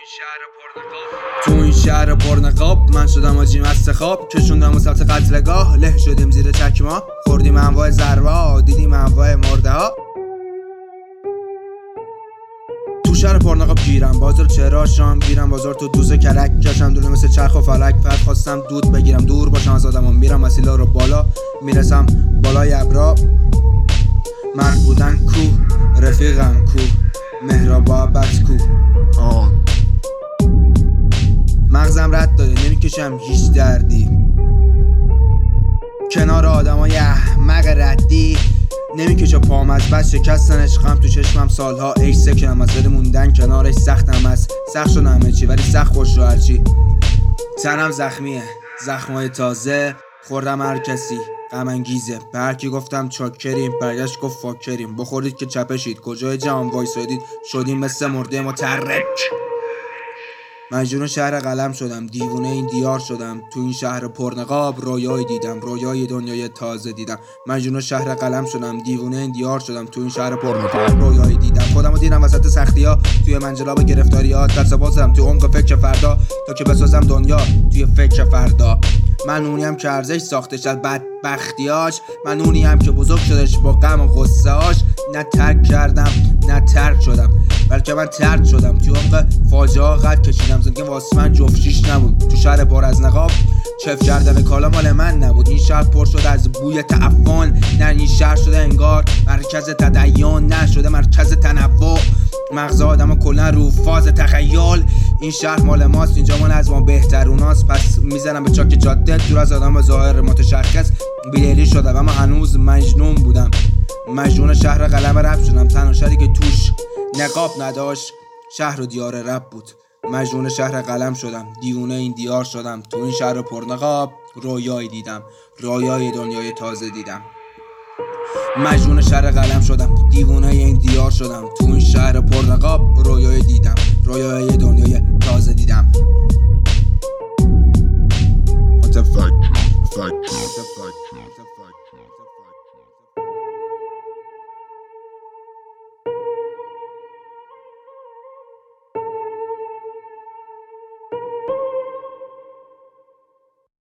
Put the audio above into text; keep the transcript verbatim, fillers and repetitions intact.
تو این شهر پرنقاب من شدم آجی مست خواب، کشوندم و سبت قتلگاه، له شدیم زیر چکما، خوردیم انواع ضربه، دیدیم انواع مرده ها. تو شهر پرنقاب گیرم بازار، چرا شام گیرم بازار، تو دوزه کرک کشم دونه مثل چرخ و فلک، فرد خواستم دود بگیرم دور باشم از آدم و میرم مسیلا رو بالا، میرسم بالای ابرا. مرد بودن کو، رفیقم کو، مهربابت کو، آه. مغزم رد داده نمیکشم هیچ دردی، کنار آدمای احمق ردی نمیکشه پام از بس، شکستن عشقم تو چشمم سالها ایش سکنم از دل موندن کنارش سختم است، سخت شدم همه چی ولی سخت خوش رو هرچی، تنم زخمیه زخمای تازه، خوردم هر کسی غم انگیزه، به هر کی گفتم چاکریم برگشت گفت فاکریم، بخورید که چپشید کجای جهان وایسادید، شدیم مثل مرده متحرک. مجنون شهر قلم شدم، دیوونه این دیار شدم، تو این شهر پرنقاب رویایی دیدم، رویای دنیای تازه دیدم. مجنون شهر قلم شدم، دیوونه این دیار شدم، تو این شهر پرنقاب رویایی دیدم. خودمو دیدم وسط سختی‌ها، توی منجلاب گرفتاری‌ها، دست بازم تو عمق فکر فردا، تا که بسازم دنیا توی فکر فردا. من اونیم که ارزش ساختش از بدبختیاش، من اونیم که بزرگ شدش با غم و غصه‌اش، نه ترک کردم نه ترک شدم، بلکه من ترک شدم، توی عمق فاجعه قد کشیدم، زندگی واسه من جفتیش نبود، تو شهر پر از نقاب چف کردن کالا مال من نبود، این شهر پر شده از بوی تعفن، نه این شهر شده انگار مرکز تدین، نه شده مرکز تنوع، مغز آدمو کلا رو فاز تخیل. این شهر مال ماست، اینجا مال از ما بهتروناست، پس میزنم به چاک جاده دور از آدم ظاهر متشخص، بیدلی شدم اما هنوز مجنون بودم. مجنون شهر قلم رپ شدم، تنها شهری که توش نقاب نداشت شهر و دیار رپ بود. مجنون شهر قلم شدم، دیوونه این دیار شدم، تو این شهر پرنقاب رویایی دیدم، رویای دنیای تازه دیدم. مجنون شهر قلم شدم، دیوونه این دیار شدم، تو این شهر پرنقاب رویایی دیدم، رویای دنیای تازه دیدم. What the fuck? Fuck. What the fuck? What the fuck?